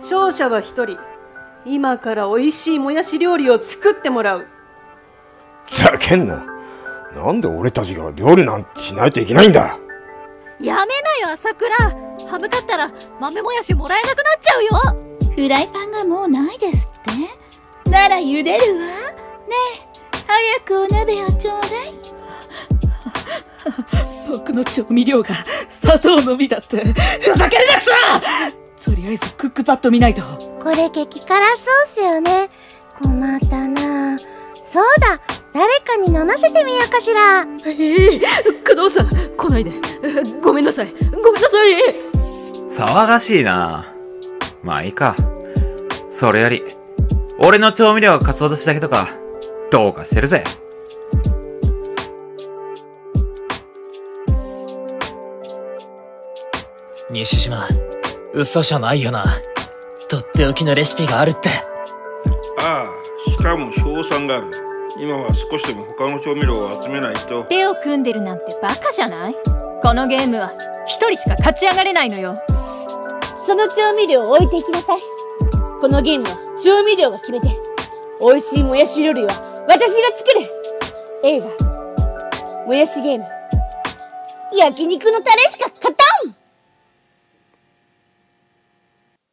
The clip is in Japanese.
勝者は一人、今から美味しいもやし料理を作ってもらう。 ざけんな。なんで俺たちが料理なんてしないといけないんだ。 やめなよ朝倉。歯向かったら豆もやしもらえなくなっちゃうよ。 フライパンがもうないですって？なら茹でるわ。ねえ、早くお鍋をちょうだい。 僕の調味料が砂糖のみだって。ふざけるなくさ。とりあえずクックパッド見ないと。 これ激辛ソースよね。困ったな。そうだ、誰かに飲ませてみようかしら。 工藤さん来ないで。ごめんなさい。ごめんなさい。 騒がしいな。まあいいか。それより俺の調味料がカツオ節だけとかどうかしてるぜ。 西島、嘘じゃないよな。とっておきのレシピがあるって。 ああ、しかも賞賛がある。今は少しでも他の調味料を集めないと。 手を組んでるなんてバカじゃない？このゲームは一人しか勝ち上がれないのよ。 その調味料を置いていきなさい。このゲームは調味料が決めて、美味しいもやし料理は私が作る。映画、もやしゲーム、焼肉のタレしか